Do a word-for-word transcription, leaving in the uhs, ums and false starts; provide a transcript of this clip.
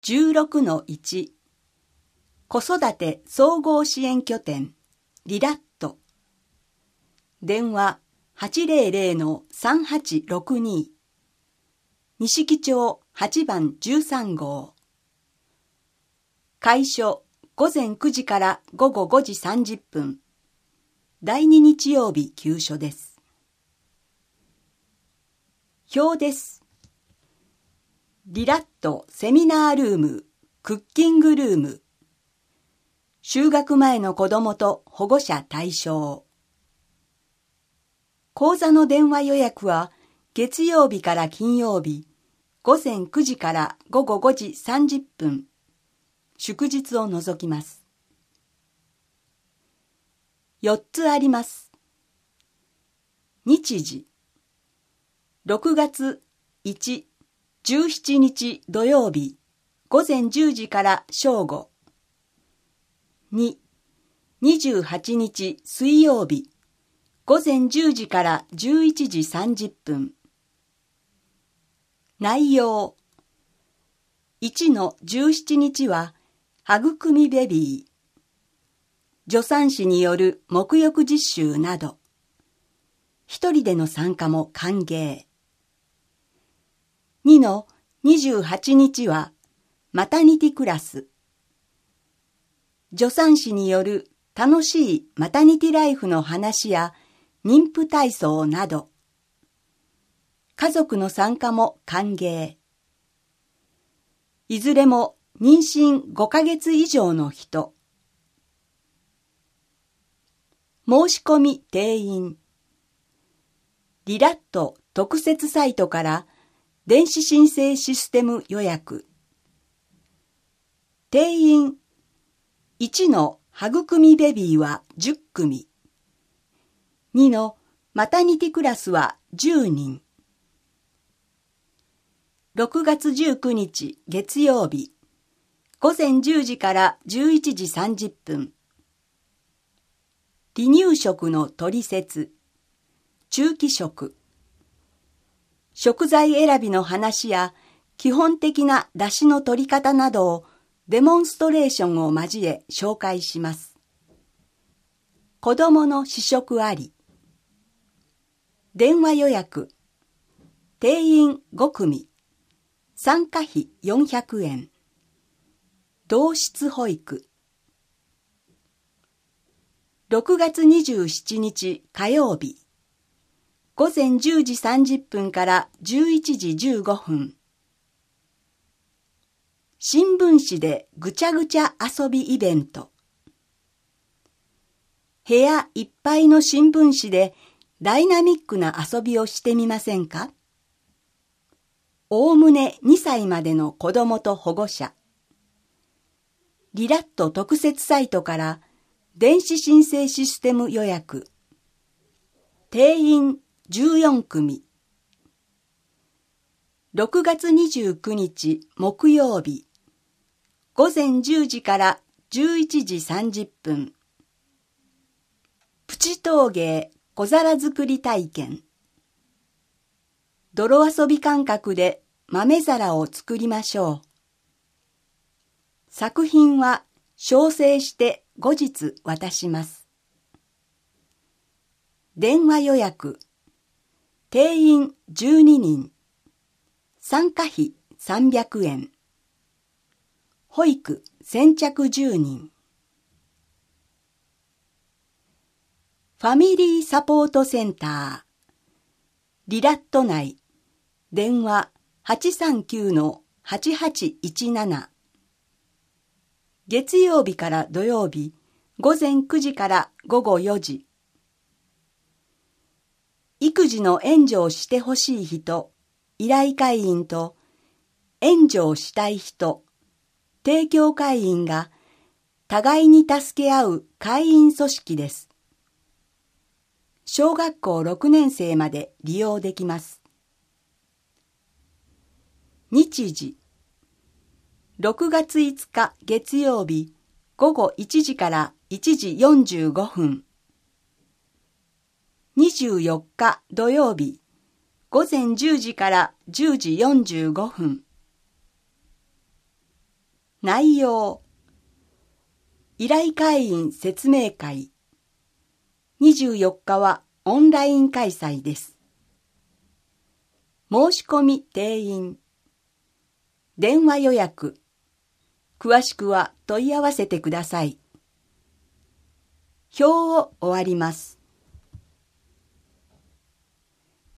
じゅうろくのいち 子育て総合支援拠点リラット電話 はちぜろぜろのさんはちろくに 錦町はちばんじゅうさん号開所ごぜんくじからごごごじさんじゅっぷんだいに日曜日休所です。表です。リラットセミナールーム、クッキングルーム。就学前の子どもと保護者対象。講座の電話予約は月曜日から金曜日、ごぜんくじからごごごじさんじゅっぷん。祝日を除きます。よっつあります。日時。ろくがついち、じゅうしちにち土曜日、ごぜんじゅうじから正午。に、にじゅうはちにち水曜日、ごぜんじゅうじからじゅういちじさんじゅっぷん。内容。いちのじゅうしちにちは、育みベビー。助産師による沐浴実習など。一人での参加も歓迎。にのにじゅうはちにちは、マタニティクラス。助産師による楽しいマタニティライフの話や妊婦体操など。家族の参加も歓迎。いずれも妊娠ごかげつ以上の人。申し込み定員。リラット特設サイトから電子申請システム予約。定員いちの育みベビーはじゅっくみ。にのマタニティクラスはじゅうにん。ろくがつじゅうくにち月曜日、ごぜんじゅうじからじゅういちじさんじゅっぷん。離乳食の取説、中期食。食材選びの話や基本的な出汁の取り方などをデモンストレーションを交え紹介します。子どもの試食あり。電話予約。定員ごくみ。参加費よんひゃくえん。同室保育。ろくがつにじゅうしちにち火曜日。ごぜんじゅうじさんじゅっぷんからじゅういちじじゅうごふん。新聞紙でぐちゃぐちゃ遊びイベント。部屋いっぱいの新聞紙でダイナミックな遊びをしてみませんか？おおむねにさいまでの子どもと保護者。リラット特設サイトから電子申請システム予約。定員じゅうよんくみ。ろくがつにじゅうくにち木曜日、ごぜんじゅうじからじゅういちじさんじゅっぷん。プチ陶芸小皿作り体験。泥遊び感覚で豆皿を作りましょう。作品は焼成して後日渡します。電話予約。定員じゅうににん。参加費さんびゃくえん。保育先着じゅうにん。ファミリーサポートセンター。リラット内。電話 はちさんきゅうのはちはちいちなな。月曜日から土曜日、ごぜんくじからごごよじ。育児の援助をしてほしい人、依頼会員と、援助をしたい人、提供会員が、互いに助け合う会員組織です。小学校ろくねんせいまで利用できます。日時。ろくがついつか月曜日、ごごいちじからいちじよんじゅうごふん。にじゅうよっか土曜日、ごぜんじゅうじからじゅうじよんじゅうごふん。 内容。依頼会員説明会。にじゅうよっかはオンライン開催です。申し込み定員。電話予約。詳しくは問い合わせてください。表を終わります。